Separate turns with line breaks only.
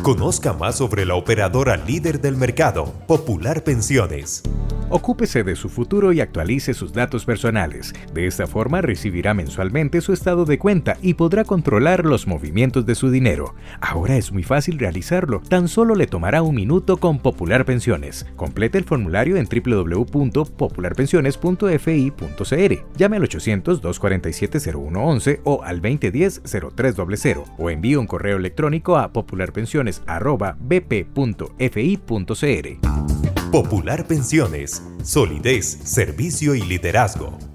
Conozca más sobre la operadora líder del mercado, Popular Pensiones.
Ocúpese de su futuro y actualice sus datos personales. De esta forma recibirá mensualmente su estado de cuenta y podrá controlar los movimientos de su dinero. Ahora es muy fácil realizarlo. Tan solo le tomará un minuto con Popular Pensiones. Complete el formulario en www.popularpensiones.fi.cr. Llame al 800-247-0111 o al 2010-0300 o envíe un correo electrónico a popularpensiones@bp.fi.cr.
Popular Pensiones, solidez, servicio y liderazgo.